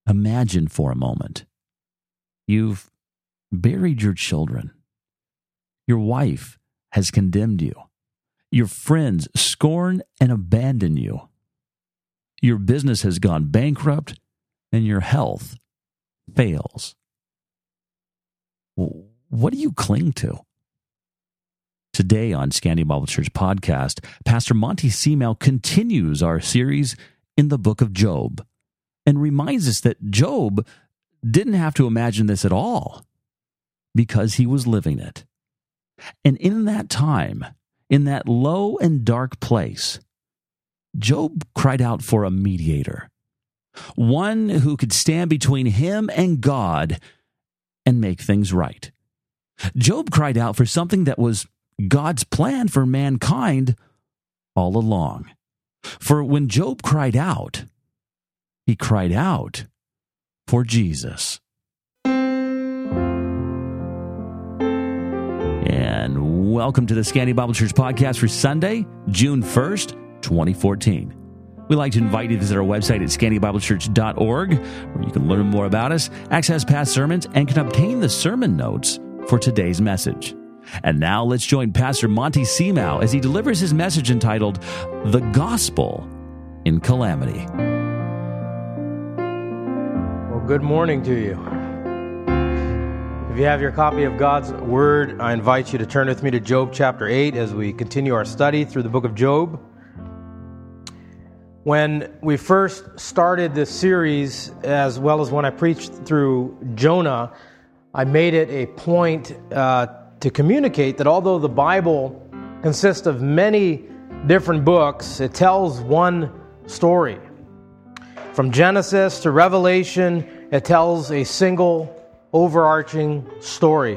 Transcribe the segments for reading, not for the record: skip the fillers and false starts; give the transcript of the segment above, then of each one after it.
Imagine for a moment you've buried your children. Your wife has condemned you. Your friends scorn and abandon you. Your business has gone bankrupt and your health fails. What do you cling to? Today on Scandia Bible Church Podcast, Pastor Monty Seamel continues our series in the book of Job and reminds us that Job didn't have to imagine this at all because he was living it. And in that time, in that low and dark place, Job cried out for a mediator, one who could stand between him and God and make things right. Job cried out for something that was God's plan for mankind all along. For when Job cried out, he cried out for Jesus. And welcome to the Scandia Bible Church Podcast for Sunday, June 1st, 2014. We'd like to invite you to visit our website at scandiabiblechurch.org, where you can learn more about us, access past sermons, and can obtain the sermon notes for today's message. And now let's join Pastor Monty Seamel as he delivers his message entitled, The Gospel in Calamity. Well, good morning to you. If you have your copy of God's Word, I invite you to turn with me to Job chapter 8 as we continue our study through the book of Job. When we first started this series, as well as when I preached through Jonah, I made it a point to communicate that although the Bible consists of many different books, it tells one story. From Genesis to Revelation, it tells a single overarching story.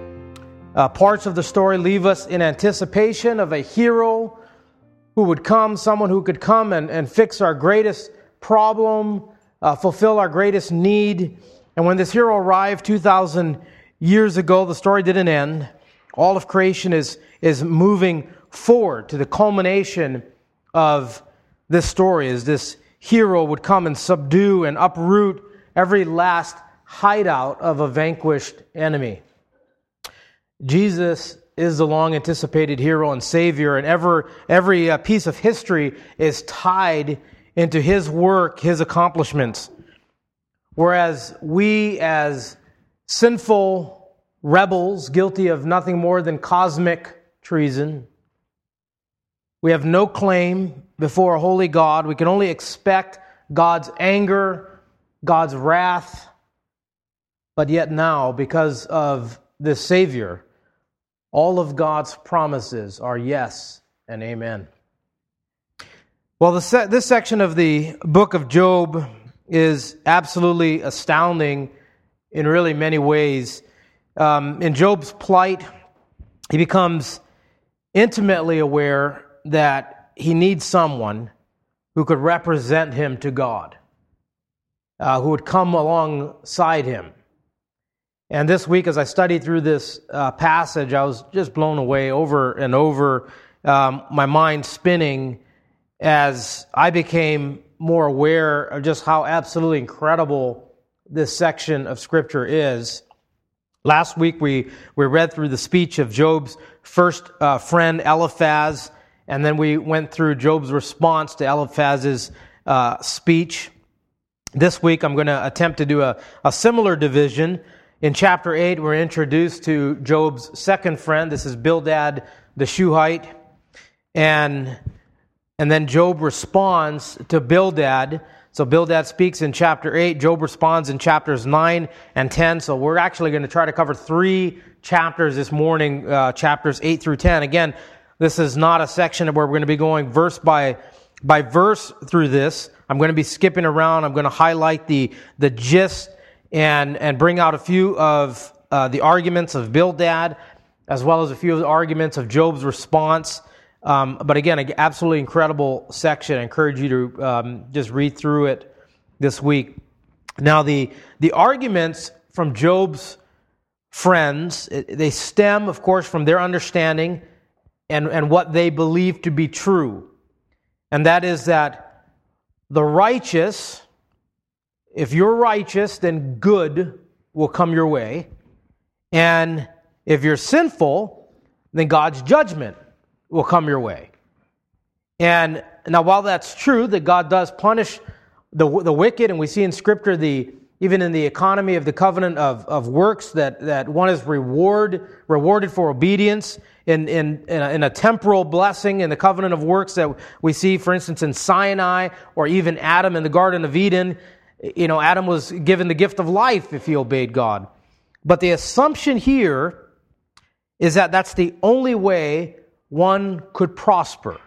Parts of the story leave us in anticipation of a hero who would come, someone who could come and fix our greatest problem, fulfill our greatest need. And when this hero arrived 2,000 years ago, the story didn't end. All of creation is moving forward to the culmination of this story as this hero would come and subdue and uproot every last hideout of a vanquished enemy. Jesus is the long-anticipated hero and Savior, and every piece of history is tied into His work, His accomplishments. Whereas we, as sinful rebels, guilty of nothing more than cosmic treason, we have no claim before a holy God. We can only expect God's anger, God's wrath. But yet now, because of this Savior, all of God's promises are yes and amen. Well, this section of the book of Job is absolutely astounding in really many ways. In Job's plight, he becomes intimately aware that he needs someone who could represent him to God, who would come alongside him. And this week, as I studied through this passage, I was just blown away over and over, my mind spinning as I became more aware of just how absolutely incredible this section of Scripture is. Last week, we read through the speech of Job's first friend, Eliphaz, and then we went through Job's response to Eliphaz's speech. This week, I'm going to attempt to do a similar division. In chapter 8, we're introduced to Job's second friend. This is Bildad the Shuhite. And then Job responds to Bildad. So Bildad speaks in chapter 8. Job responds in chapters 9 and 10. So we're actually going to try to cover 3 chapters this morning, chapters 8 through 10. Again, this is not a section where we're going to be going verse by verse through this. I'm going to be skipping around. I'm going to highlight the gist and bring out a few of the arguments of Bildad, as well as a few of the arguments of Job's response. But again, an absolutely incredible section. I encourage you to just read through it this week. Now, the arguments from Job's friends, they stem, of course, from their understanding and what they believe to be true. And that is that the righteous if you're righteous, then good will come your way. And if you're sinful, then God's judgment will come your way. And now, while that's true, that God does punish the wicked, and we see in Scripture, even in the economy of the covenant of works, that one is rewarded for obedience in a temporal blessing in the covenant of works that we see, for instance, in Sinai, or even Adam in the Garden of Eden. Adam was given the gift of life if he obeyed God. But the assumption here is that that's the only way one could prosper.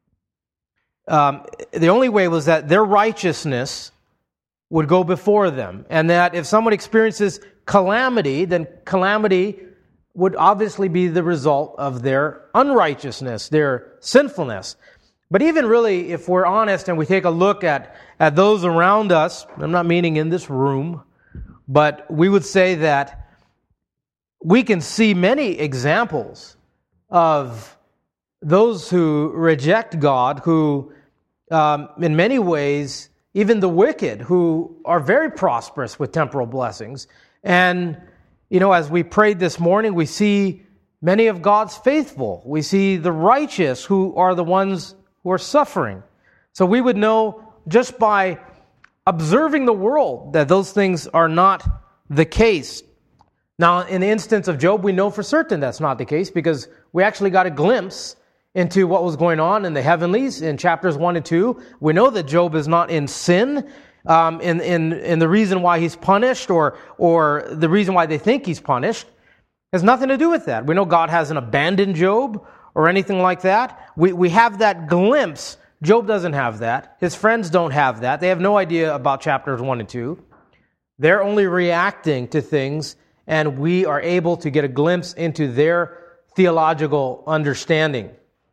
The only way was that their righteousness would go before them, and that if someone experiences calamity, then calamity would obviously be the result of their unrighteousness, their sinfulness. But even really, if we're honest and we take a look at those around us, I'm not meaning in this room, but we would say that we can see many examples of those who reject God, who in many ways, even the wicked, who are very prosperous with temporal blessings. And, as we prayed this morning, we see many of God's faithful. We see the righteous who are the ones who are suffering. So we would know just by observing the world that those things are not the case. Now, in the instance of Job, we know for certain that's not the case, because we actually got a glimpse into what was going on in the heavenlies in chapters 1 and 2. We know that Job is not in sin. In the reason why he's punished, or the reason why they think he's punished, has nothing to do with that. We know God hasn't abandoned Job or anything like that. We have that glimpse. Job doesn't have that. His friends don't have that. They have no idea about chapters 1 and 2. They're only reacting to things, and we are able to get a glimpse into their theological understanding.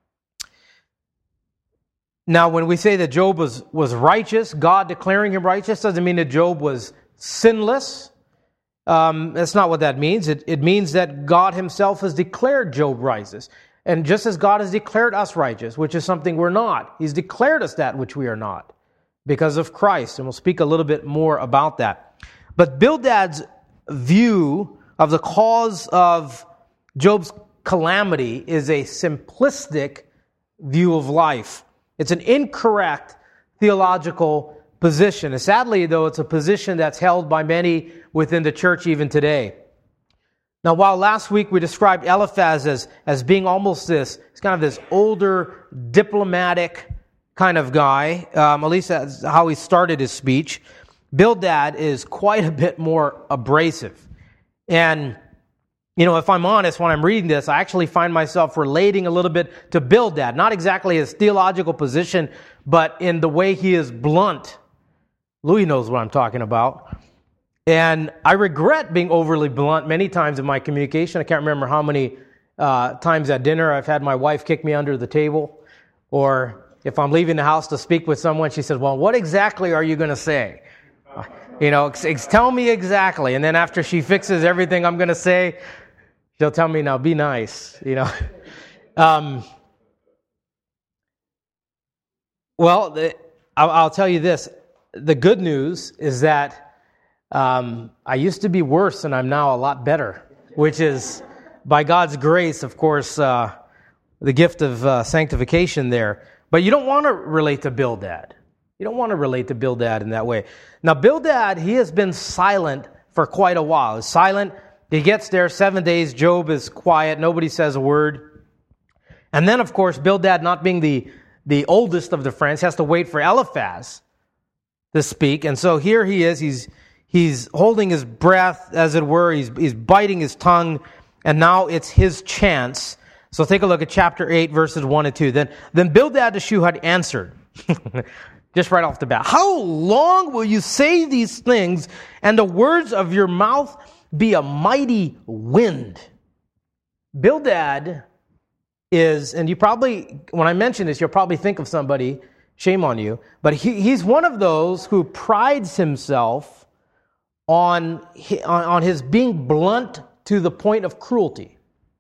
Now, when we say that Job was righteous, God declaring him righteous doesn't mean that Job was sinless. That's not what that means. It means that God himself has declared Job righteous. And just as God has declared us righteous, which is something we're not, he's declared us that which we are not because of Christ. And we'll speak a little bit more about that. But Bildad's view of the cause of Job's calamity is a simplistic view of life. It's an incorrect theological position. And sadly, though, it's a position that's held by many within the church even today. Now, while last week we described Eliphaz as being almost this older, diplomatic kind of guy, at least that's how he started his speech, Bildad is quite a bit more abrasive. And if I'm honest, when I'm reading this, I actually find myself relating a little bit to Bildad. Not exactly his theological position, but in the way he is blunt. Louis knows what I'm talking about. And I regret being overly blunt many times in my communication. I can't remember how many times at dinner I've had my wife kick me under the table. Or if I'm leaving the house to speak with someone, she says, well, what exactly are you going to say? Tell me exactly. And then after she fixes everything I'm going to say, she'll tell me, now be nice, I'll tell you this. The good news is that I used to be worse and I'm now a lot better, which is by God's grace, of course, the gift of sanctification there. But you don't want to relate to Bildad. You don't want to relate to Bildad in that way. Now, Bildad, he has been silent for quite a while. He's silent. He gets there, 7 days, Job is quiet, nobody says a word. And then, of course, Bildad, not being the oldest of the friends, has to wait for Eliphaz to speak. And so here he is, he's holding his breath, as it were, he's biting his tongue, and now it's his chance. So take a look at chapter 8, verses 1 and 2. Then Bildad the Shuhite answered, just right off the bat, how long will you say these things, and the words of your mouth be a mighty wind? Bildad is, and you probably, when I mention this, you'll probably think of somebody, shame on you, but he's one of those who prides himself on his being blunt to the point of cruelty.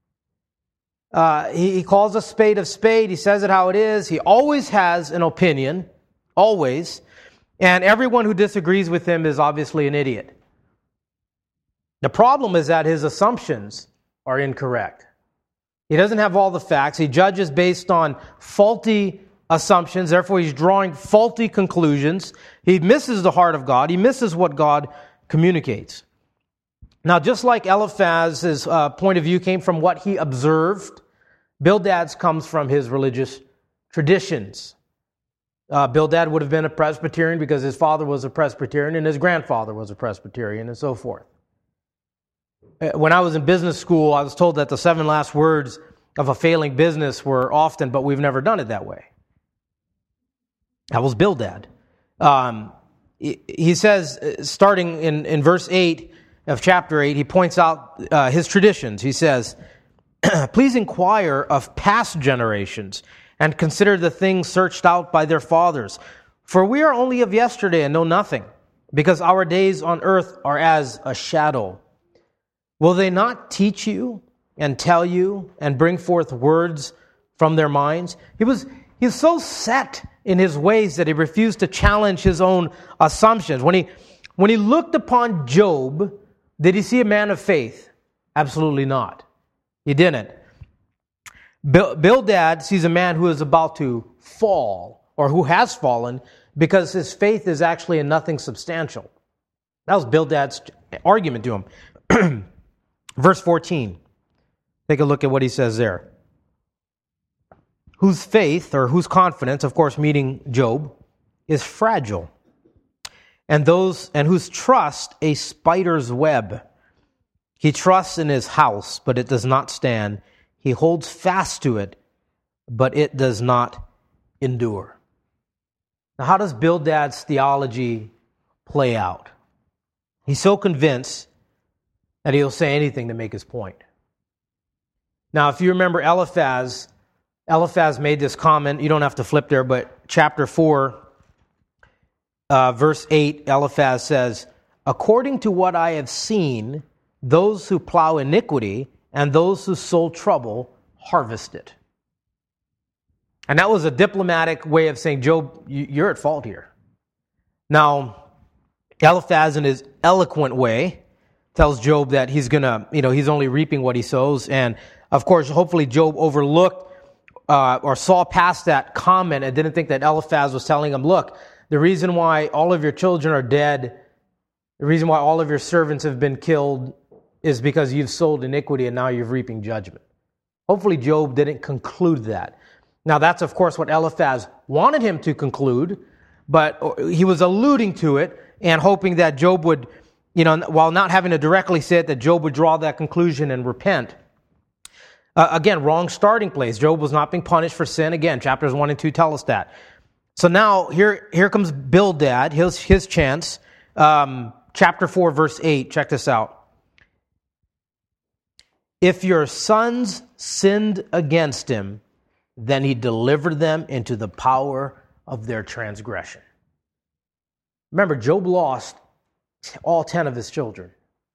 He calls a spade. He says it how it is. He always has an opinion, always. And everyone who disagrees with him is obviously an idiot. The problem is that his assumptions are incorrect. He doesn't have all the facts. He judges based on faulty assumptions. Therefore, he's drawing faulty conclusions. He misses the heart of God. He misses what God communicates. Now, just like Eliphaz's point of view came from what he observed, Bildad's comes from his religious traditions. Bildad would have been a Presbyterian because his father was a Presbyterian and his grandfather was a Presbyterian and so forth. When I was in business school, I was told that the 7 last words of a failing business were often, but we've never done it that way. That was Bildad. He says, starting in verse 8 of chapter 8, he points out his traditions. He says, please inquire of past generations and consider the things searched out by their fathers. For we are only of yesterday and know nothing, because our days on earth are as a shadow. Will they not teach you and tell you and bring forth words from their minds? He's so set in his ways that he refused to challenge his own assumptions. When he looked upon Job, did he see a man of faith? Absolutely not. He didn't. Bildad sees a man who is about to fall, or who has fallen, because his faith is actually in nothing substantial. That was Bildad's argument to him. Verse 14. Take a look at what he says there. Whose faith, or whose confidence, of course meaning Job, is fragile, and whose trust a spider's web. He trusts in his house, but it does not stand. He holds fast to it, but it does not endure. Now, how does Bildad's theology play out? He's so convinced that he'll say anything to make his point. Now, if you remember Eliphaz made this comment. You don't have to flip there, but chapter 4, verse 8, Eliphaz says, according to what I have seen, those who plow iniquity and those who sow trouble harvest it. And that was a diplomatic way of saying, Job, you're at fault here. Now, Eliphaz, in his eloquent way, tells Job that he's only reaping what he sows. And of course, hopefully Job overlooked or saw past that comment and didn't think that Eliphaz was telling him, look, the reason why all of your children are dead, the reason why all of your servants have been killed is because you've sowed iniquity and now you're reaping judgment. Hopefully Job didn't conclude that. Now that's of course what Eliphaz wanted him to conclude, but he was alluding to it and hoping that Job would, while not having to directly say it, that Job would draw that conclusion and repent. Again, wrong starting place. Job was not being punished for sin. Again, chapters 1 and 2 tell us that. So now here comes Bildad, his chance. Chapter 4, verse 8. Check this out. If your sons sinned against him, then he delivered them into the power of their transgression. Remember, Job lost all 10 of his children.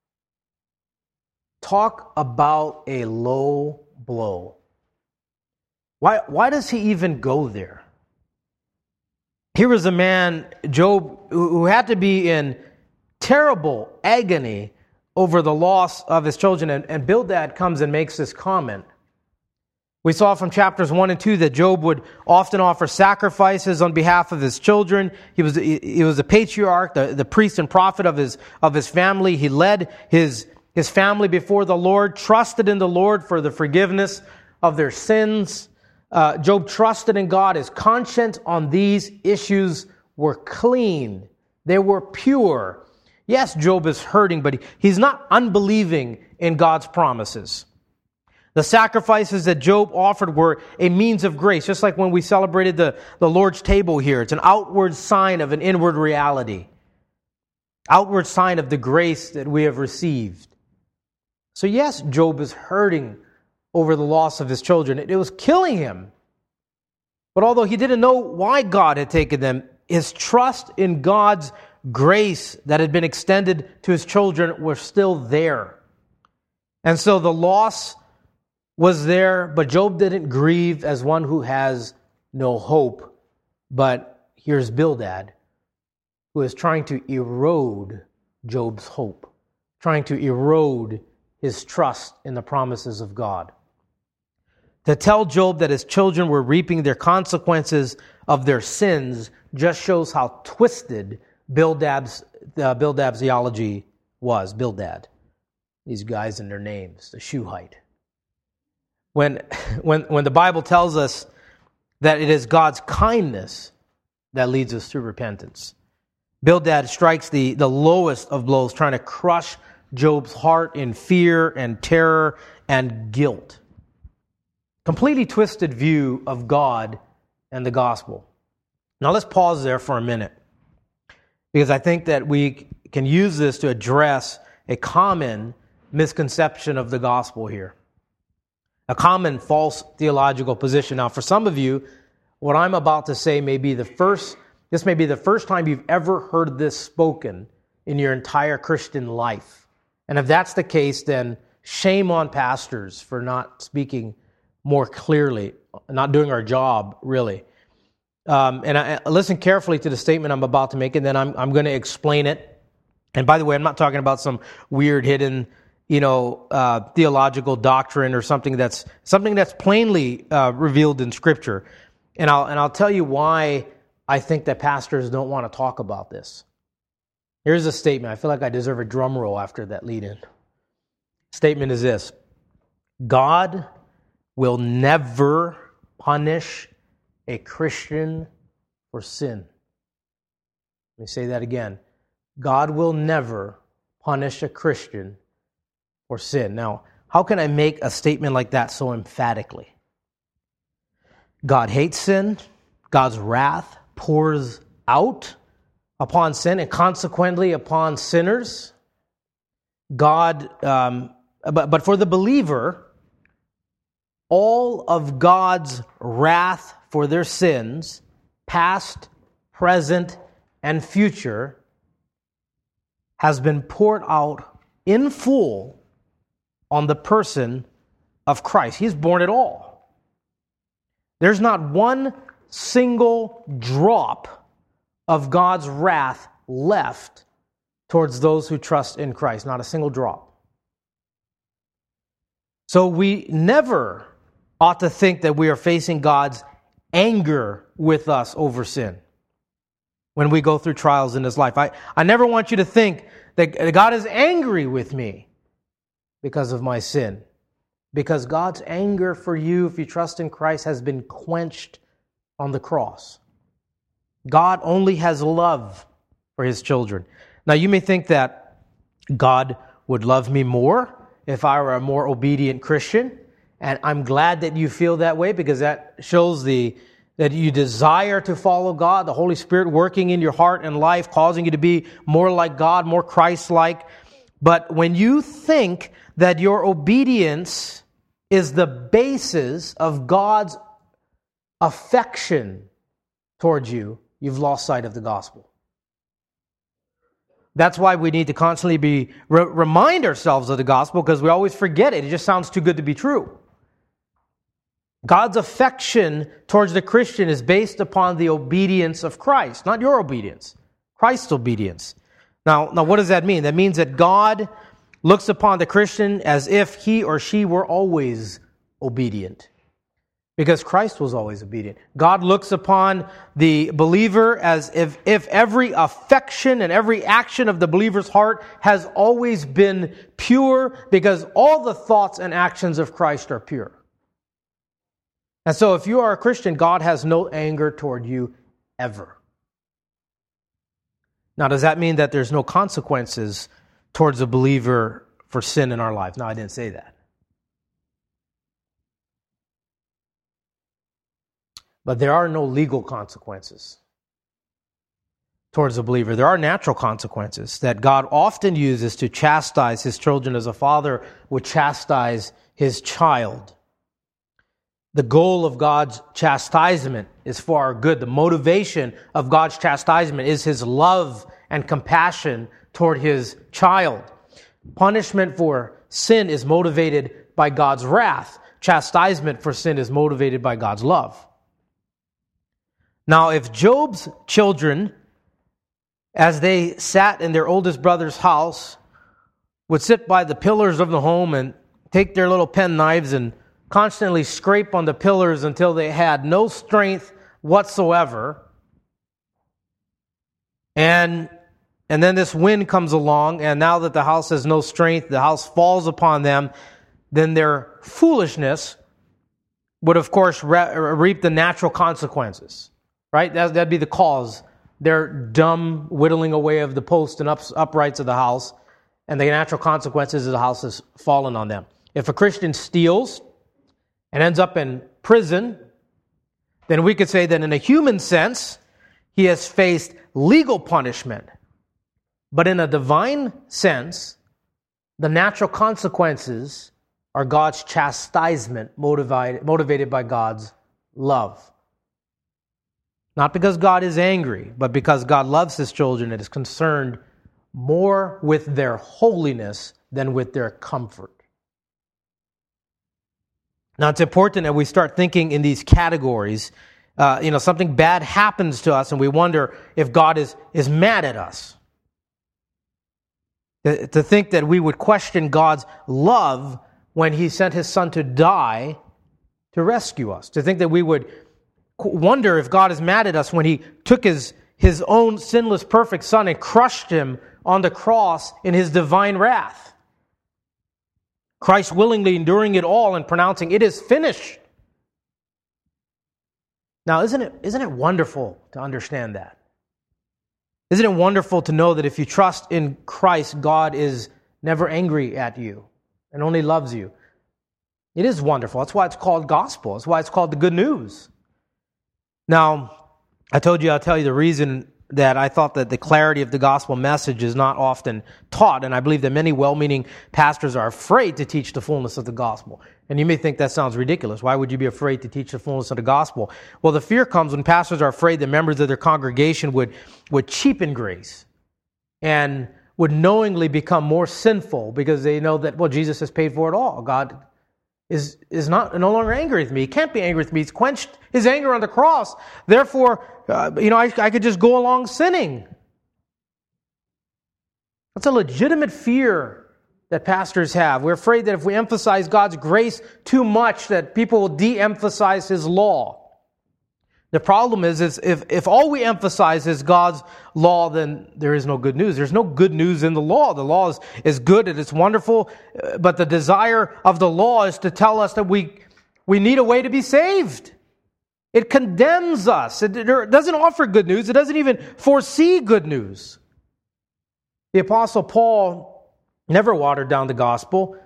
Talk about a low blow. Why does he even go there? Here was a man, Job, who had to be in terrible agony over the loss of his children, and Bildad comes and makes this comment. We saw from chapters 1 and 2 that Job would often offer sacrifices on behalf of his children. He was the patriarch, the priest and prophet of his family. He led his family before the Lord, trusted in the Lord for the forgiveness of their sins. Job trusted in God. His conscience on these issues were clean. They were pure. Yes, Job is hurting, but he's not unbelieving in God's promises. The sacrifices that Job offered were a means of grace, just like when we celebrated the Lord's table here. It's an outward sign of an inward reality. Outward sign of the grace that we have received. So yes, Job is hurting over the loss of his children. It was killing him. But although he didn't know why God had taken them, his trust in God's grace that had been extended to his children was still there. And so the loss was there, but Job didn't grieve as one who has no hope. But here's Bildad, who is trying to erode Job's hope, trying to erode his trust in the promises of God. To tell Job that his children were reaping their consequences of their sins just shows how twisted Bildad's theology was. Bildad, these guys and their names, the Shuhite. When the Bible tells us that it is God's kindness that leads us to repentance, Bildad strikes the lowest of blows, trying to crush Job's heart in fear and terror and guilt. Completely twisted view of God and the gospel. Now let's pause there for a minute, because I think that we can use this to address a common misconception of the gospel here. A common false theological position. Now, for some of you, what I'm about to say may be the first time you've ever heard this spoken in your entire Christian life. And if that's the case, then shame on pastors for not speaking more clearly, not doing our job, really. And I listen carefully to the statement I'm about to make, and then I'm going to explain it. And by the way, I'm not talking about some weird hidden, theological doctrine or something that's plainly revealed in Scripture. And I'll tell you why I think that pastors don't want to talk about this. Here's a statement. I feel like I deserve a drum roll after that lead-in. Statement is this: God will never punish a Christian for sin. Let me say that again. God will never punish a Christian for sin. Now, how can I make a statement like that so emphatically? God hates sin. God's wrath pours out upon sin and consequently upon sinners. But for the believer, all of God's wrath for their sins, past, present, and future, has been poured out in full on the person of Christ. He's borne it all. There's not one single drop of God's wrath left towards those who trust in Christ. Not a single drop. So we never ought to think that we are facing God's anger with us over sin when we go through trials in this life. I never want you to think that God is angry with me because of my sin. Because God's anger for you, if you trust in Christ, has been quenched on the cross. God only has love for His children. Now, you may think that God would love me more if I were a more obedient Christian. And I'm glad that you feel that way, because that shows that you desire to follow God, the Holy Spirit working in your heart and life, causing you to be more like God, more Christ-like. But when you think that your obedience is the basis of God's affection towards you, you've lost sight of the gospel. That's why we need to constantly remind ourselves of the gospel, because we always forget it. It just sounds too good to be true. God's affection towards the Christian is based upon the obedience of Christ, not your obedience, Christ's obedience. Now, what does that mean? That means that God looks upon the Christian as if he or she were always obedient, because Christ was always obedient. God looks upon the believer as if every affection and every action of the believer's heart has always been pure, because all the thoughts and actions of Christ are pure. And so if you are a Christian, God has no anger toward you ever. Now, does that mean that there's no consequences towards a believer for sin in our lives? No, I didn't say that. But there are no legal consequences towards a believer. There are natural consequences that God often uses to chastise His children, as a father would chastise his child. The goal of God's chastisement is for our good. The motivation of God's chastisement is His love and compassion toward His child. Punishment for sin is motivated by God's wrath. Chastisement for sin is motivated by God's love. Now, if Job's children as they sat in their oldest brother's house, would sit by the pillars of the home and take their little penknives and constantly scrape on the pillars until they had no strength whatsoever. And then this wind comes along, and now that the house has no strength, the house falls upon them, then their foolishness would, of course, reap the natural consequences. Right? That'd be the cause. Their dumb whittling away of the posts and uprights of the house, and the natural consequences of the house has fallen on them. If a Christian steals and ends up in prison, then we could say that in a human sense, he has faced legal punishment. But in a divine sense, the natural consequences are God's chastisement motivated by God's love. Not because God is angry, but because God loves His children and is concerned more with their holiness than with their comfort. Now, it's important that we start thinking in these categories. Something bad happens to us and we wonder if God is mad at us. To think that we would question God's love when He sent His Son to die to rescue us. To think that we would wonder if God is mad at us when He took His own sinless, perfect Son and crushed Him on the cross in His divine wrath. Christ willingly enduring it all and pronouncing, "It is finished." Now, isn't it wonderful to understand that? Isn't it wonderful to know that if you trust in Christ, God is never angry at you and only loves you? It is wonderful. That's why it's called gospel. That's why it's called the good news. Now, I'll tell you the reason that I thought that the clarity of the gospel message is not often taught, and I believe that many well-meaning pastors are afraid to teach the fullness of the gospel. And you may think that sounds ridiculous. Why would you be afraid to teach the fullness of the gospel? Well, the fear comes when pastors are afraid that members of their congregation would cheapen grace and would knowingly become more sinful because they know that, well, Jesus has paid for it all. God is no longer angry with me. He can't be angry with me. He's quenched His anger on the cross. Therefore, I could just go along sinning. That's a legitimate fear that pastors have. We're afraid that if we emphasize God's grace too much, that people will de-emphasize His law. The problem is if all we emphasize is God's law, then there is no good news. There's no good news in the law. The law is good and it's wonderful, but the desire of the law is to tell us that we need a way to be saved. It condemns us. It doesn't offer good news. It doesn't even foresee good news. The Apostle Paul never watered down the gospel,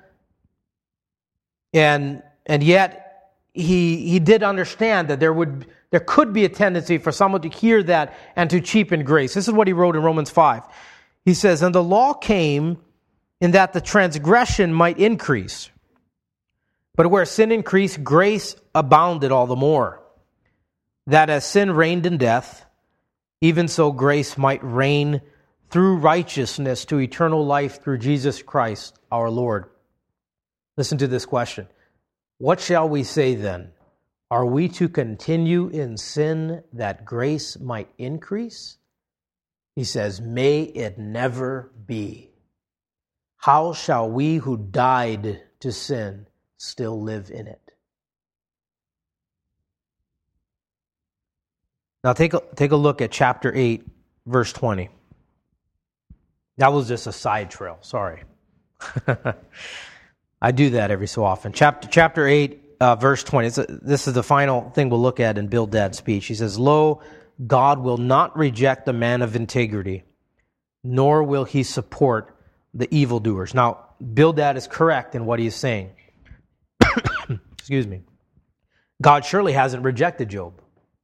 and yet he did understand that there could be a tendency for someone to hear that and to cheapen grace. This is what he wrote in Romans 5. He says, "And the law came in that the transgression might increase. But where sin increased, grace abounded all the more. That as sin reigned in death, even so grace might reign through righteousness to eternal life through Jesus Christ our Lord." Listen to this question. What shall we say then? Are we to continue in sin that grace might increase? He says, may it never be. How shall we who died to sin still live in it? Now take a look at chapter 8, verse 20. That was just a side trail, sorry. I do that every so often. Chapter 8, verse 20. This is the final thing we'll look at in Bildad's speech. He says, "Lo, God will not reject a man of integrity, nor will He support the evildoers." Now, Bildad is correct in what he is saying. Excuse me. God surely hasn't rejected Job.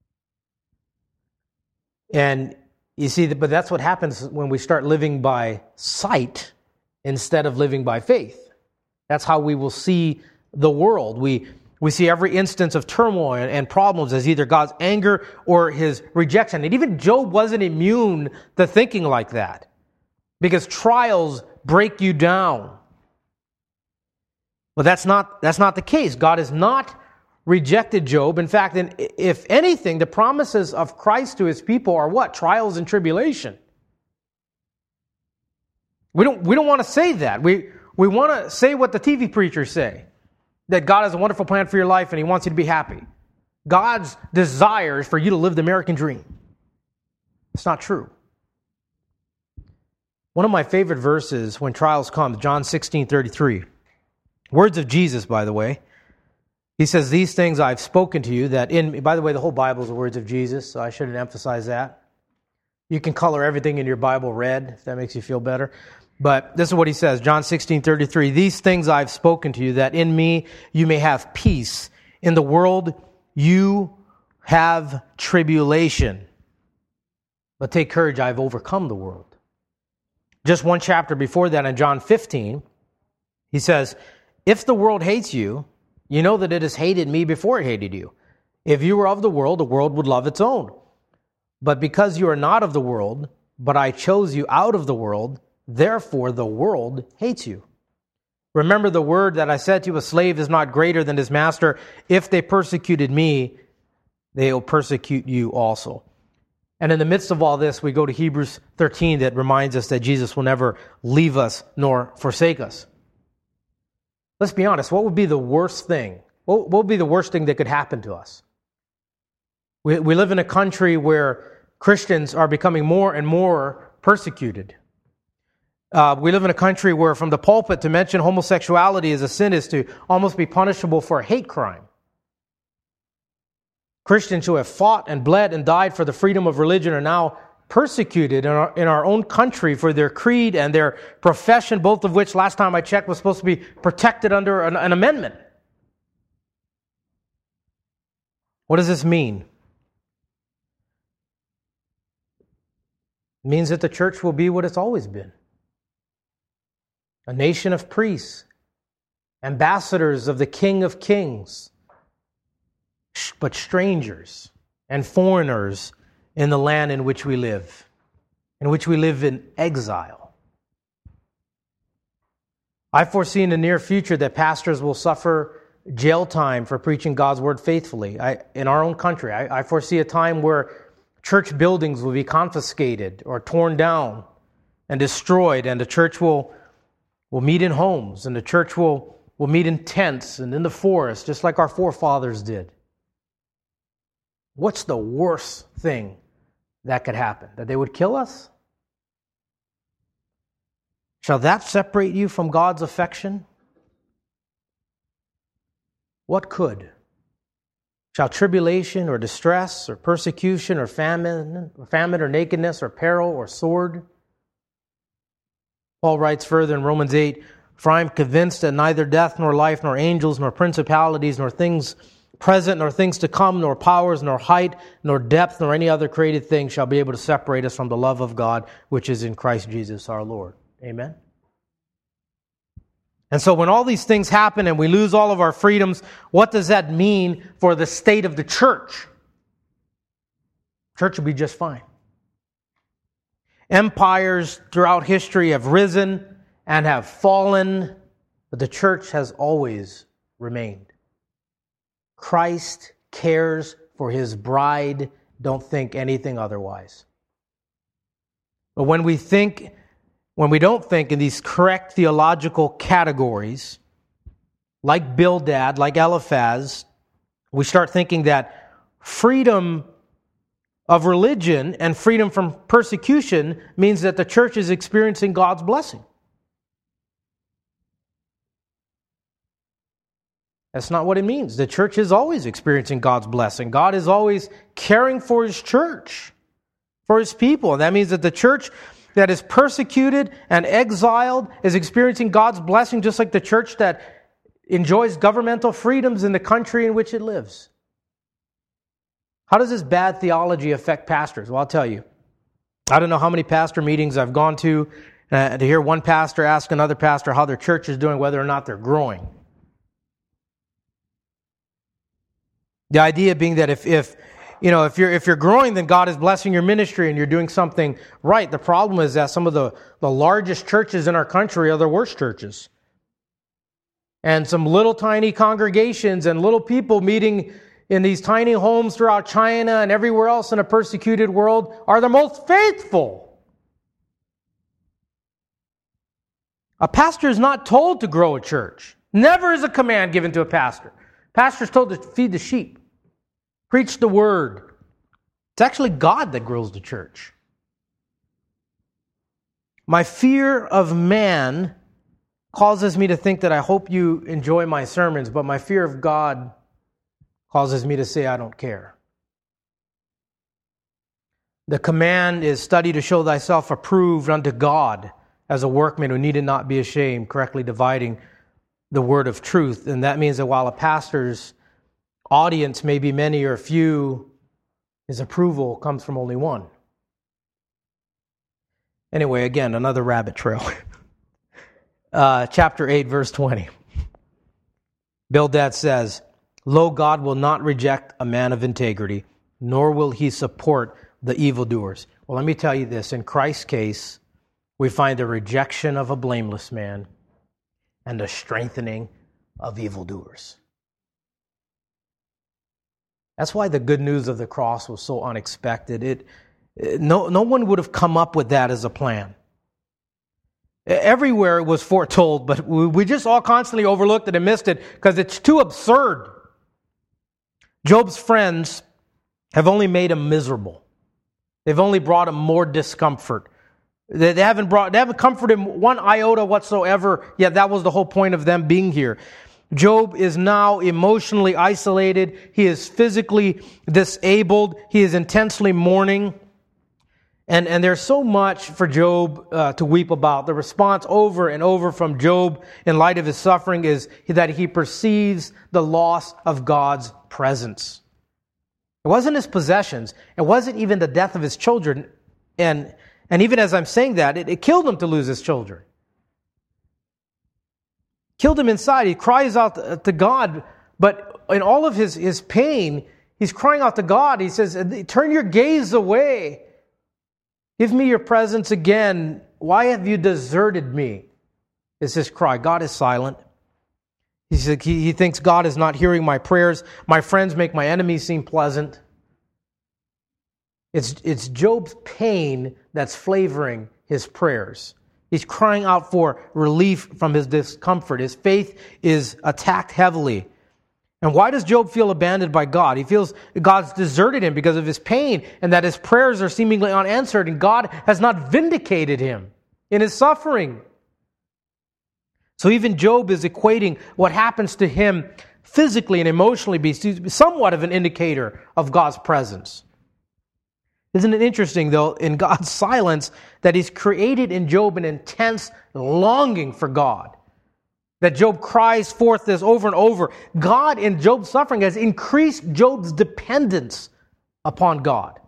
And you see, but that's what happens when we start living by sight instead of living by faith. That's how we will see the world. We see every instance of turmoil and problems as either God's anger or His rejection. And even Job wasn't immune to thinking like that, because trials break you down. But that's not the case. God has not rejected Job. In fact, if anything, the promises of Christ to His people are what? Trials and tribulation. We don't want to say that. We want to say what the TV preachers say, that God has a wonderful plan for your life and He wants you to be happy. God's desire is for you to live the American dream. It's not true. One of my favorite verses when trials come, John 16:33. Words of Jesus, by the way. He says, these things I've spoken to you, that in me. By the way, the whole Bible is the words of Jesus, so I shouldn't emphasize that. You can color everything in your Bible red, if that makes you feel better. But this is what He says, John 16:33. These things I've spoken to you, that in me you may have peace. In the world you have tribulation. But take courage, I've overcome the world. Just one chapter before that, in John 15, He says, if the world hates you, you know that it has hated me before it hated you. If you were of the world would love its own. But because you are not of the world, but I chose you out of the world, therefore the world hates you. Remember the word that I said to you, a slave is not greater than his master. If they persecuted me, they will persecute you also. And in the midst of all this, we go to Hebrews 13 that reminds us that Jesus will never leave us nor forsake us. Let's be honest, what would be the worst thing? What would be the worst thing that could happen to us? We live in a country where Christians are becoming more and more persecuted. We live in a country where from the pulpit to mention homosexuality as a sin is to almost be punishable for a hate crime. Christians who have fought and bled and died for the freedom of religion are now persecuted in our own country for their creed and their profession, both of which, last time I checked, was supposed to be protected under an amendment. What does this mean? It means that the church will be what it's always been. A nation of priests, ambassadors of the King of Kings, but strangers and foreigners in the land in which we live in exile. I foresee in the near future that pastors will suffer jail time for preaching God's word faithfully. In our own country, I foresee a time where church buildings will be confiscated or torn down and destroyed, and the church will meet in homes, and the church will meet in tents and in the forest, just like our forefathers did. What's the worst thing that could happen? That they would kill us? Shall that separate you from God's affection? What could? Shall tribulation or distress or persecution or famine or nakedness or peril or sword? Paul writes further in Romans 8, for I am convinced that neither death nor life nor angels nor principalities nor things present nor things to come nor powers nor height nor depth nor any other created thing shall be able to separate us from the love of God which is in Christ Jesus our Lord. Amen? And so when all these things happen and we lose all of our freedoms, what does that mean for the state of the church? Church will be just fine. Empires throughout history have risen and have fallen, but the church has always remained. Christ cares for His bride. Don't think anything otherwise. But when we don't think in these correct theological categories, like Bildad, like Eliphaz, we start thinking that freedom of religion and freedom from persecution means that the church is experiencing God's blessing. That's not what it means. The church is always experiencing God's blessing. God is always caring for His church, for His people. And that means that the church that is persecuted and exiled is experiencing God's blessing, just like the church that enjoys governmental freedoms in the country in which it lives. How does this bad theology affect pastors? Well, I'll tell you. I don't know how many pastor meetings I've gone to hear one pastor ask another pastor how their church is doing, whether or not they're growing. The idea being that if you're growing, then God is blessing your ministry and you're doing something right. The problem is that some of the largest churches in our country are the worst churches. And some little tiny congregations and little people meeting in these tiny homes throughout China and everywhere else in a persecuted world are the most faithful. A pastor is not told to grow a church. Never is a command given to a pastor. Pastor is told to feed the sheep, preach the word. It's actually God that grows the church. My fear of man causes me to think that I hope you enjoy my sermons, but my fear of God causes me to say I don't care. The command is study to show thyself approved unto God as a workman who needed not be ashamed, correctly dividing the word of truth. And that means that while a pastor's audience may be many or few, his approval comes from only one. Anyway, again, another rabbit trail. Chapter 8, verse 20. Bildad says, Lo, God will not reject a man of integrity, nor will he support the evildoers. Well, let me tell you this. In Christ's case, we find the rejection of a blameless man and the strengthening of evildoers. That's why the good news of the cross was so unexpected. No one would have come up with that as a plan. Everywhere it was foretold, but we just all constantly overlooked it and missed it because it's too absurd. Job's friends have only made him miserable. They've only brought him more discomfort. They haven't comforted him one iota whatsoever, yet that was the whole point of them being here. Job is now emotionally isolated. He is physically disabled. He is intensely mourning. And there's so much for Job to weep about. The response over and over from Job in light of his suffering is that he perceives the loss of God's presence. It wasn't his possessions. It wasn't even the death of his children. And even as I'm saying that, it killed him to lose his children. Killed him inside. He cries out to God. But in all of his pain, he's crying out to God. He says, turn your gaze away. Give me your presence again. Why have you deserted me? Is his cry. God is silent. He thinks God is not hearing my prayers. My friends make my enemies seem pleasant. It's Job's pain that's flavoring his prayers. He's crying out for relief from his discomfort. His faith is attacked heavily. And why does Job feel abandoned by God? He feels God's deserted him because of his pain and that his prayers are seemingly unanswered and God has not vindicated him in his suffering. So even Job is equating what happens to him physically and emotionally be somewhat of an indicator of God's presence. Isn't it interesting, though, in God's silence, that He's created in Job an intense longing for God? That Job cries forth this over and over. God, in Job's suffering, has increased Job's dependence upon God.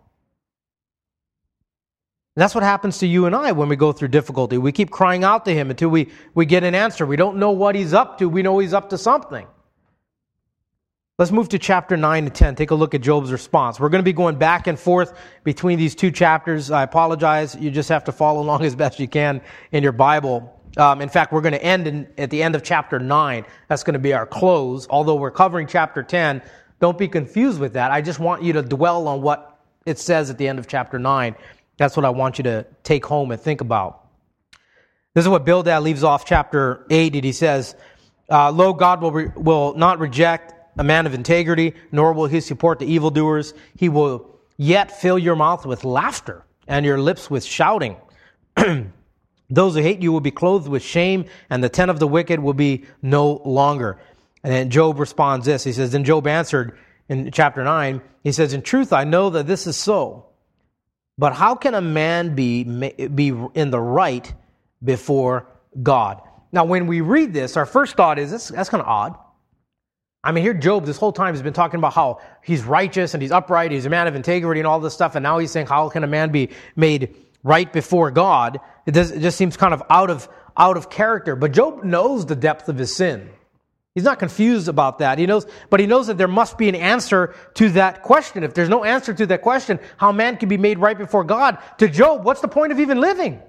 And that's what happens to you and I when we go through difficulty. We keep crying out to Him until we get an answer. We don't know what He's up to. We know He's up to something. Let's move to chapter 9 and 10. Take a look at Job's response. We're going to be going back and forth between these two chapters. I apologize. You just have to follow along as best you can in your Bible. In fact, we're going to end at the end of chapter 9. That's going to be our close. Although we're covering chapter 10, don't be confused with that. I just want you to dwell on what it says at the end of chapter 9. That's what I want you to take home and think about. This is what Bildad leaves off chapter 8. And he says, Lo, God will not reject a man of integrity, nor will He support the evildoers. He will yet fill your mouth with laughter and your lips with shouting. Those who hate you will be clothed with shame, and the tent of the wicked will be no longer. And then Job responds this. He says, then Job answered in chapter 9, he says, in truth, I know that this is so. But how can a man be in the right before God? Now, when we read this, our first thought is, that's kind of odd. I mean, here Job this whole time has been talking about how he's righteous and he's upright, he's a man of integrity and all this stuff, and now he's saying, how can a man be made right before God? It just seems kind of out of character. But Job knows the depth of his sin. He's not confused about that. He knows that there must be an answer to that question. If there's no answer to that question, how man can be made right before God, to Job, what's the point of even living?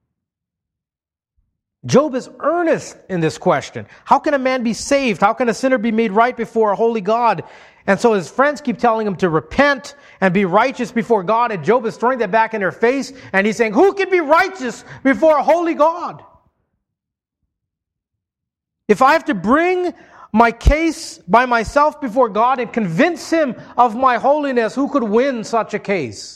Job is earnest in this question. How can a man be saved? How can a sinner be made right before a holy God? And so his friends keep telling him to repent and be righteous before God, and Job is throwing that back in their face, and he's saying, who can be righteous before a holy God? If I have to bring my case by myself before God and convince Him of my holiness, who could win such a case?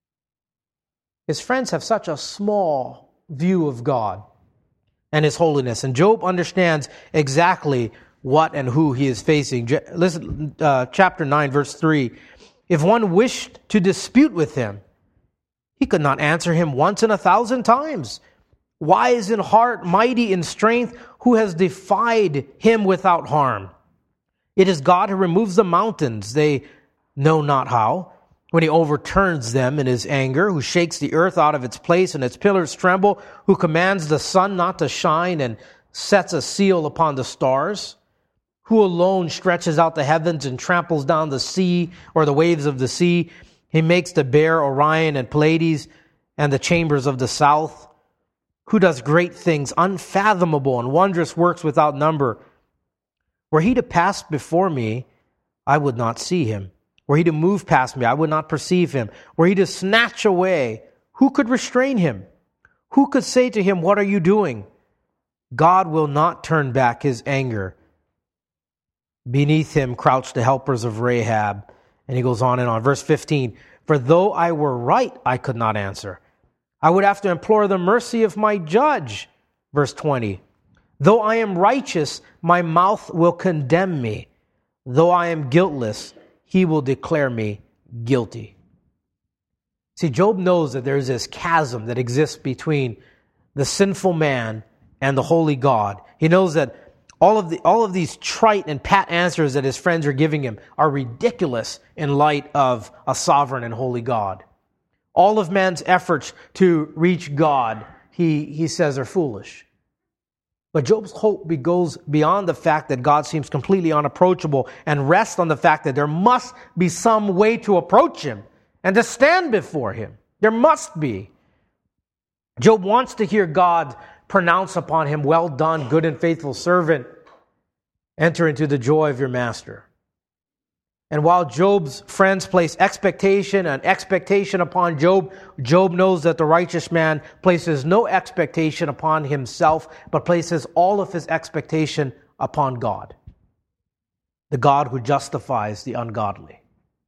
His friends have such a small view of God and His holiness. And Job understands exactly what and who he is facing. Listen, chapter 9, verse 3. If one wished to dispute with him, he could not answer him once in 1,000 times. Wise in heart, mighty in strength, who has defied him without harm? It is God who removes the mountains, they know not how. When He overturns them in His anger, who shakes the earth out of its place and its pillars tremble, who commands the sun not to shine and sets a seal upon the stars, who alone stretches out the heavens and tramples down the sea or the waves of the sea. He makes the bear Orion and Pleiades and the chambers of the south, who does great things, unfathomable and wondrous works without number. Were He to pass before me, I would not see Him. Were He to move past me, I would not perceive Him. Were He to snatch away, who could restrain Him? Who could say to Him, what are you doing? God will not turn back His anger. Beneath Him crouched the helpers of Rahab. And he goes on and on. Verse 15, for though I were right, I could not answer. I would have to implore the mercy of my judge. Verse 20, though I am righteous, my mouth will condemn me. Though I am guiltless, He will declare me guilty. See, Job knows that there's this chasm that exists between the sinful man and the holy God. He knows that all of these trite and pat answers that his friends are giving him are ridiculous in light of a sovereign and holy God. All of man's efforts to reach God, he says, are foolish. But Job's hope goes beyond the fact that God seems completely unapproachable and rests on the fact that there must be some way to approach Him and to stand before Him. There must be. Job wants to hear God pronounce upon him, well done, good and faithful servant. Enter into the joy of your master. And while Job's friends place expectation upon Job, Job knows that the righteous man places no expectation upon himself, but places all of his expectation upon God. The God who justifies the ungodly.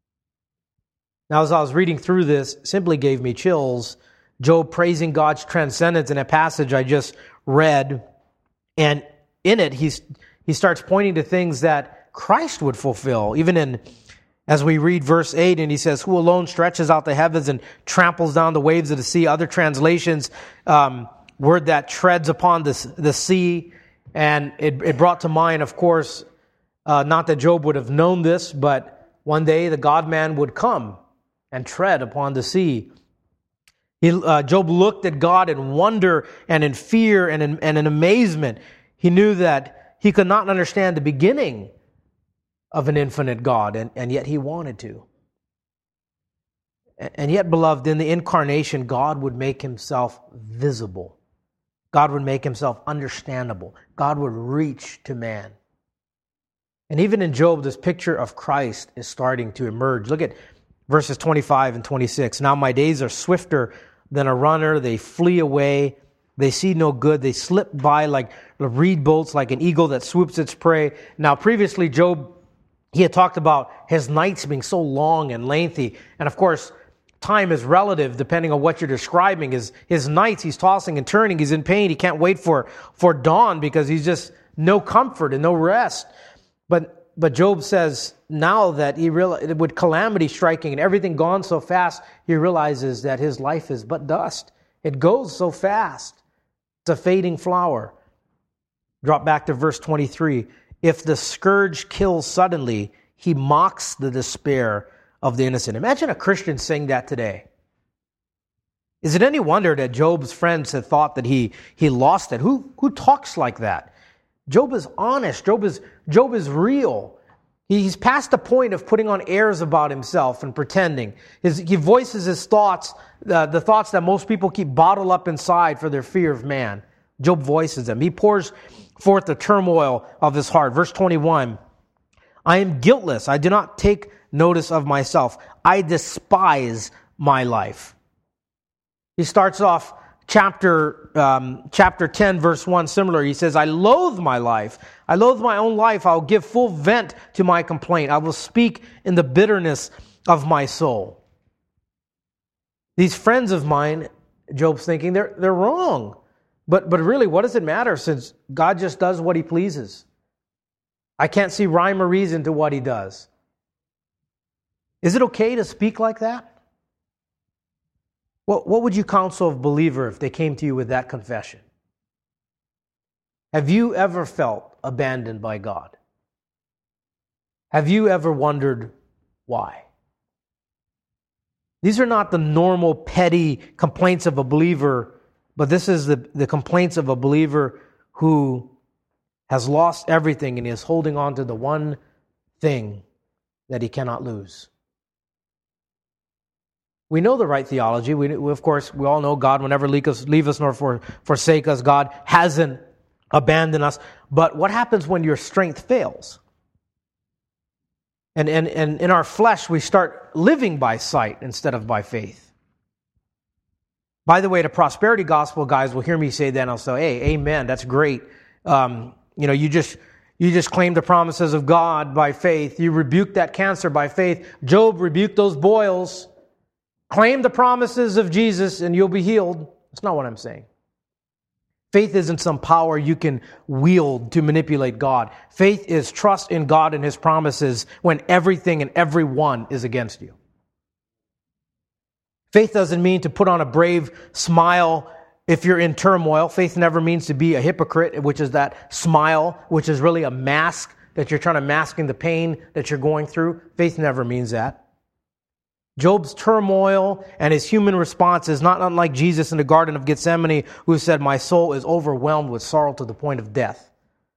Now, as I was reading through this, simply gave me chills. Job praising God's transcendence in a passage I just read. And in it, he starts pointing to things that Christ would fulfill. Even as we read verse 8, and he says, who alone stretches out the heavens and tramples down the waves of the sea. Other translations, word that treads upon the sea. And it brought to mind, of course, not that Job would have known this, but one day the God-man would come and tread upon the sea. Job looked at God in wonder and in fear and in amazement. He knew that he could not understand the beginning of an infinite God, and yet he wanted to. And yet, beloved, in the incarnation, God would make Himself visible. God would make Himself understandable. God would reach to man. And even in Job, this picture of Christ is starting to emerge. Look at verses 25 and 26. Now my days are swifter than a runner. They flee away. They see no good. They slip by like reed bolts, like an eagle that swoops its prey. Now previously, Job, he had talked about his nights being so long and lengthy. And of course, time is relative depending on what you're describing. His nights, he's tossing and turning. He's in pain. He can't wait for dawn because he's just no comfort and no rest. But Job says now that with calamity striking and everything gone so fast, he realizes that his life is but dust. It goes so fast. It's a fading flower. Drop back to verse 23. If the scourge kills suddenly, he mocks the despair of the innocent. Imagine a Christian saying that today. Is it any wonder that Job's friends had thought that he lost it? Who talks like that? Job is honest. Job is real. He's past the point of putting on airs about himself and pretending. He voices his thoughts, the thoughts that most people keep bottled up inside for their fear of man. Job voices them. He pours forth the turmoil of his heart. Verse 21, I am guiltless. I do not take notice of myself. I despise my life. He starts off chapter 10, verse 1, similar. He says, I loathe my life. I loathe my own life. I'll give full vent to my complaint. I will speak in the bitterness of my soul. These friends of mine, Job's thinking, they're wrong. But really, what does it matter since God just does what he pleases? I can't see rhyme or reason to what he does. Is it okay to speak like that? What would you counsel a believer if they came to you with that confession? Have you ever felt abandoned by God? Have you ever wondered why? These are not the normal petty complaints of a believer, but this is the complaints of a believer who has lost everything and is holding on to the one thing that he cannot lose. We know the right theology. Of course, we all know God will never leave us nor forsake us. God hasn't abandoned us. But what happens when your strength fails? And in our flesh, we start living by sight instead of by faith. By the way, the prosperity gospel guys will hear me say that, and I'll say, hey, amen, that's great. You just claim the promises of God by faith. You rebuke that cancer by faith. Job rebuked those boils. Claim the promises of Jesus and you'll be healed. That's not what I'm saying. Faith isn't some power you can wield to manipulate God. Faith is trust in God and his promises when everything and everyone is against you. Faith doesn't mean to put on a brave smile if you're in turmoil. Faith never means to be a hypocrite, which is that smile, which is really a mask that you're trying to mask in the pain that you're going through. Faith never means that. Job's turmoil and his human response is not unlike Jesus in the Garden of Gethsemane, who said, my soul is overwhelmed with sorrow to the point of death.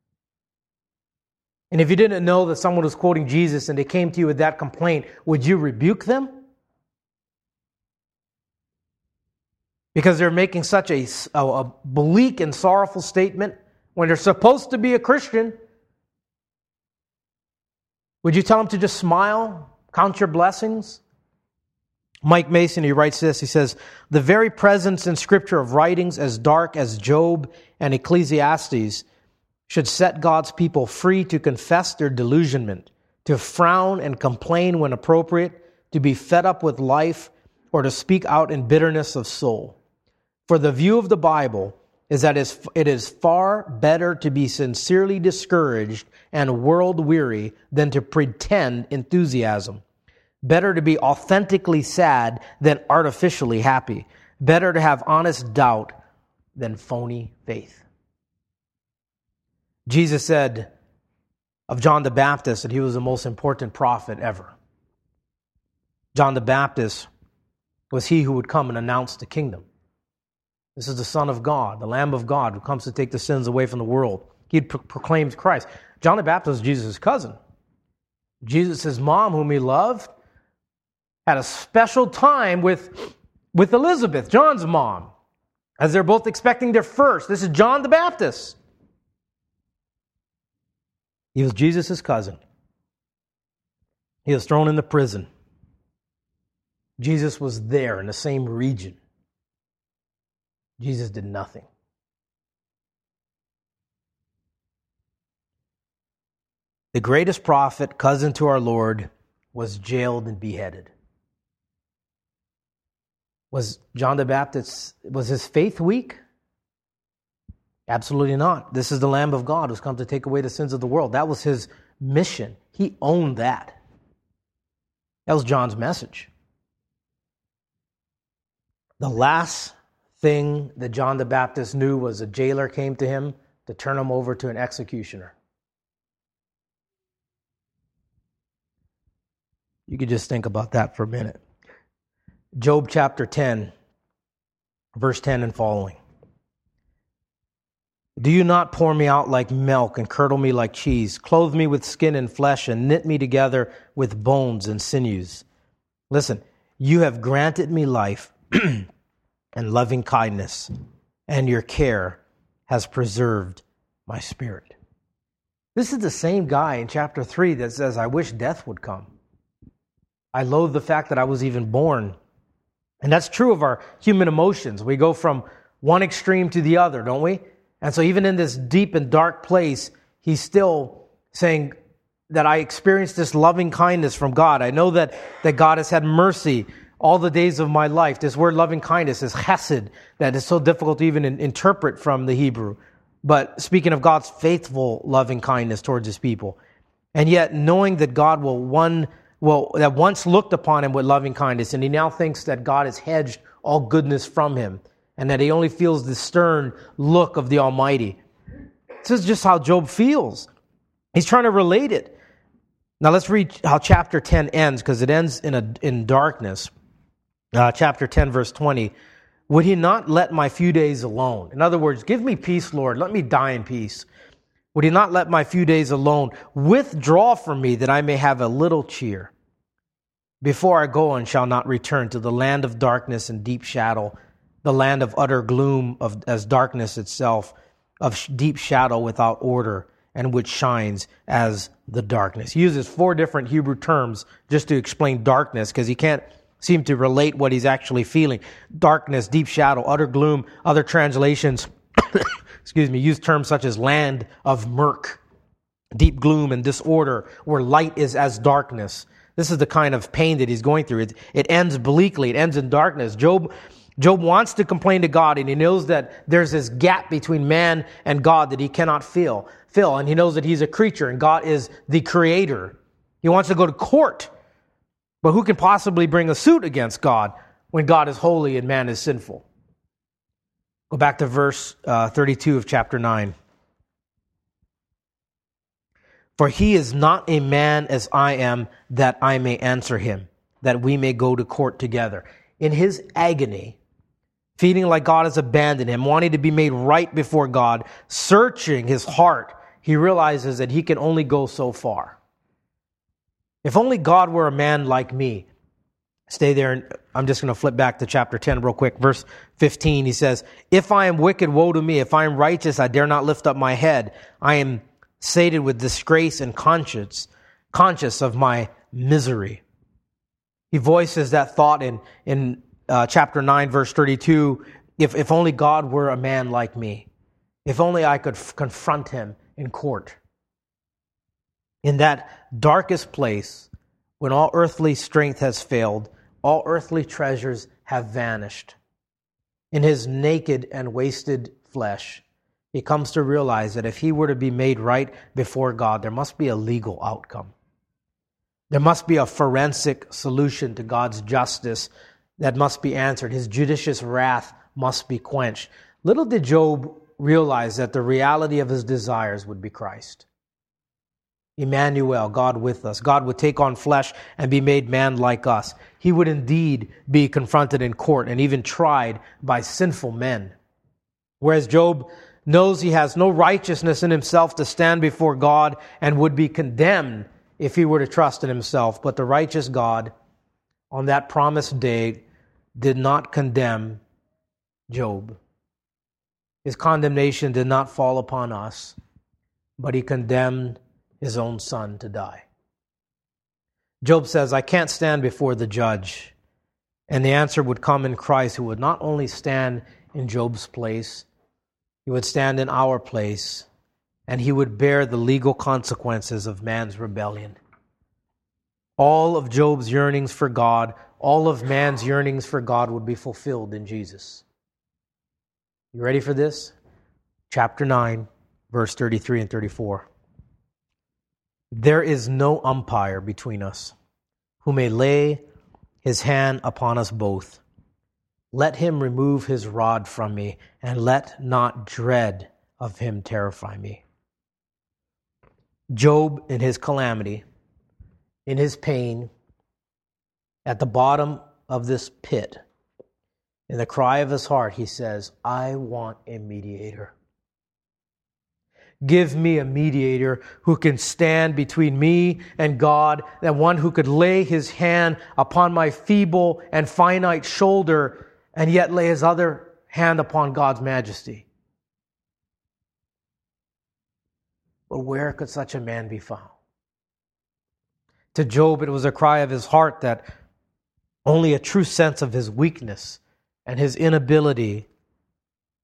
And if you didn't know that someone was quoting Jesus and they came to you with that complaint, would you rebuke them? Because they're making such a bleak and sorrowful statement when they're supposed to be a Christian. Would you tell them to just smile, count your blessings? Mike Mason, he writes this, he says, the very presence in Scripture of writings as dark as Job and Ecclesiastes should set God's people free to confess their delusionment, to frown and complain when appropriate, to be fed up with life, or to speak out in bitterness of soul. For the view of the Bible is that it is far better to be sincerely discouraged and world-weary than to pretend enthusiasm. Better to be authentically sad than artificially happy. Better to have honest doubt than phony faith. Jesus said of John the Baptist that he was the most important prophet ever. John the Baptist was he who would come and announce the kingdom. This is the Son of God, the Lamb of God, who comes to take the sins away from the world. He proclaims Christ. John the Baptist was Jesus' cousin. Jesus' mom, whom he loved, had a special time with Elizabeth, John's mom, as they're both expecting their first. This is John the Baptist. He was Jesus' cousin. He was thrown into prison. Jesus was there in the same region. Jesus did nothing. The greatest prophet, cousin to our Lord, was jailed and beheaded. Was John the Baptist, was his faith weak? Absolutely not. This is the Lamb of God who's come to take away the sins of the world. That was his mission. He owned that. That was John's message. The last thing that John the Baptist knew was a jailer came to him to turn him over to an executioner. You could just think about that for a minute. Job chapter 10, verse 10 and following. Do you not pour me out like milk and curdle me like cheese, clothe me with skin and flesh and knit me together with bones and sinews? Listen, you have granted me life and loving kindness, and your care has preserved my spirit. This is the same guy in chapter 3 that says, I wish death would come. I loathe the fact that I was even born. And that's true of our human emotions. We go from one extreme to the other, don't we? And so even in this deep and dark place, he's still saying that I experienced this loving kindness from God. I know that God has had mercy all the days of my life. This word loving kindness is chesed, that is so difficult to even interpret from the Hebrew. But speaking of God's faithful loving kindness towards his people. And yet knowing that God that once looked upon him with loving kindness, and he now thinks that God has hedged all goodness from him, and that he only feels the stern look of the Almighty. This is just how Job feels. He's trying to relate it. Now let's read how chapter 10 ends, because it ends in darkness. Chapter 10, verse 20. Would he not let my few days alone? In other words, give me peace, Lord. Let me die in peace. Would he not let my few days alone? Withdraw from me that I may have a little cheer. Before I go and shall not return to the land of darkness and deep shadow, the land of utter gloom, as darkness itself, of deep shadow without order, and which shines as the darkness. He uses 4 different Hebrew terms just to explain darkness, because he can't seem to relate what he's actually feeling. Darkness, deep shadow, utter gloom. Other translations, use terms such as land of murk, deep gloom and disorder, where light is as darkness. This is the kind of pain that he's going through. It ends bleakly. It ends in darkness. Job wants to complain to God, and he knows that there's this gap between man and God that he cannot fill. And he knows that he's a creature, and God is the creator. He wants to go to court. But who can possibly bring a suit against God when God is holy and man is sinful? Go back to verse 32 of chapter 9. For he is not a man as I am, that I may answer him, that we may go to court together. In his agony, feeling like God has abandoned him, wanting to be made right before God, searching his heart, he realizes that he can only go so far. If only God were a man like me. Stay there, and I'm just going to flip back to chapter 10 real quick. Verse 15, he says, if I am wicked, woe to me. If I am righteous, I dare not lift up my head. I am sated with disgrace and conscious of my misery. He voices that thought in chapter 9, verse 32, if only God were a man like me. If only I could confront him in court. In that darkest place, when all earthly strength has failed, all earthly treasures have vanished. In his naked and wasted flesh, he comes to realize that if he were to be made right before God, there must be a legal outcome. There must be a forensic solution to God's justice that must be answered. His judicious wrath must be quenched. Little did Job realize that the reality of his desires would be Christ. Emmanuel, God with us. God would take on flesh and be made man like us. He would indeed be confronted in court and even tried by sinful men. Whereas Job knows he has no righteousness in himself to stand before God and would be condemned if he were to trust in himself. But the righteous God, on that promised day, did not condemn Job. His condemnation did not fall upon us, but he condemned his own son to die. Job says, I can't stand before the judge. And the answer would come in Christ, who would not only stand in Job's place, he would stand in our place, and he would bear the legal consequences of man's rebellion. All of Job's yearnings for God, all of man's yearnings for God would be fulfilled in Jesus. You ready for this? Chapter 9, verse 33 and 34. There is no umpire between us who may lay his hand upon us both. Let him remove his rod from me, and let not dread of him terrify me. Job, in his calamity, in his pain, at the bottom of this pit, in the cry of his heart, he says, I want a mediator. Give me a mediator who can stand between me and God, and one who could lay his hand upon my feeble and finite shoulder and yet lay his other hand upon God's majesty. But where could such a man be found? To Job, it was a cry of his heart that only a true sense of his weakness and his inability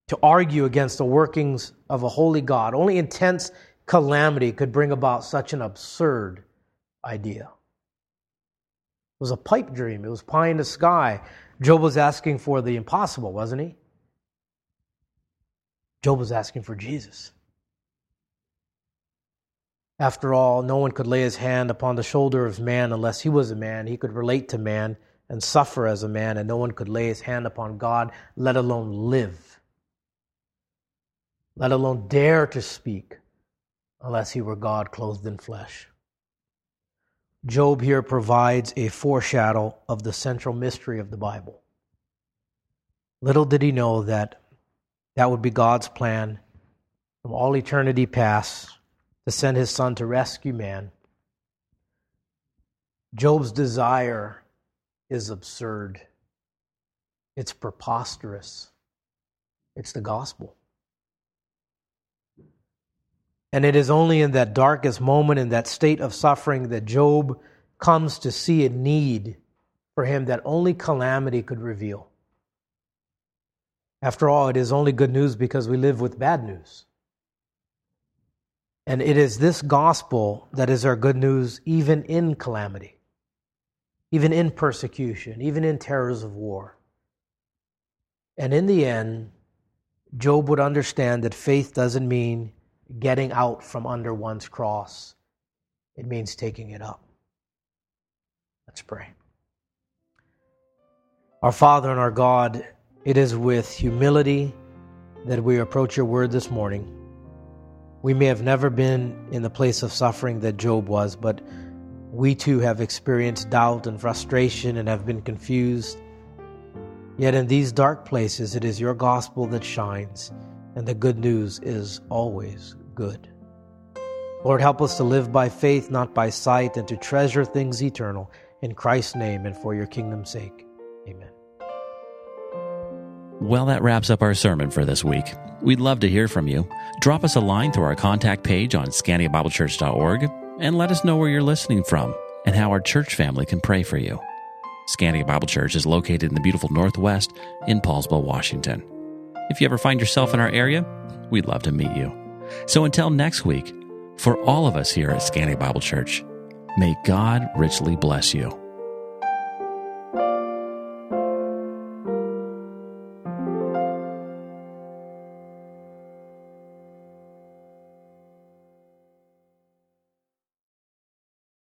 to argue against the workings of a holy God. Only intense calamity could bring about such an absurd idea. It was a pipe dream. It was pie in the sky. Job was asking for the impossible, wasn't he? Job was asking for Jesus. After all, no one could lay his hand upon the shoulder of man unless he was a man. He could relate to man and suffer as a man, and no one could lay his hand upon God, let alone live, let alone dare to speak, unless he were God clothed in flesh. Job here provides a foreshadow of the central mystery of the Bible. Little did he know that would be God's plan from all eternity past to send his Son to rescue man. Job's desire is absurd. It's preposterous. It's the gospel. And it is only in that darkest moment, in that state of suffering, that Job comes to see a need for him that only calamity could reveal. After all, it is only good news because we live with bad news. And it is this gospel that is our good news even in calamity, even in persecution, even in terrors of war. And in the end, Job would understand that faith doesn't mean getting out from under one's cross. It means taking it up. Let's pray. Our Father and our God, it is with humility that we approach your word this morning. We may have never been in the place of suffering that Job was, but we too have experienced doubt and frustration and have been confused. Yet in these dark places, it is your gospel that shines, and the good news is always good. Lord, help us to live by faith, not by sight, and to treasure things eternal. In Christ's name and for your kingdom's sake. Amen. Well, that wraps up our sermon for this week. We'd love to hear from you. Drop us a line through our contact page on ScandiaBibleChurch.org and let us know where you're listening from and how our church family can pray for you. Scandia Bible Church is located in the beautiful Northwest in Paulsville, Washington. If you ever find yourself in our area, we'd love to meet you. So until next week, for all of us here at Scandia Bible Church, may God richly bless you.